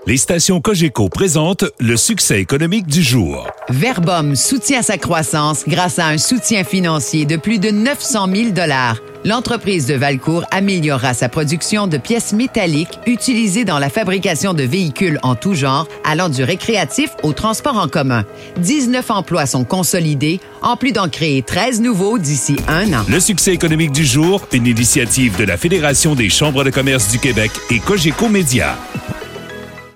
Les stations Cogeco présentent le succès économique du jour. Verbum soutient sa croissance grâce à un soutien financier de plus de 900 000 $. L'entreprise de Valcourt améliorera sa production de pièces métalliques utilisées dans la fabrication de véhicules en tout genre, allant du récréatif au transport en commun. 19 emplois sont consolidés, en plus d'en créer 13 nouveaux d'ici 1 an. Le succès économique du jour, une initiative de la Fédération des chambres de commerce du Québec et Cogeco Média.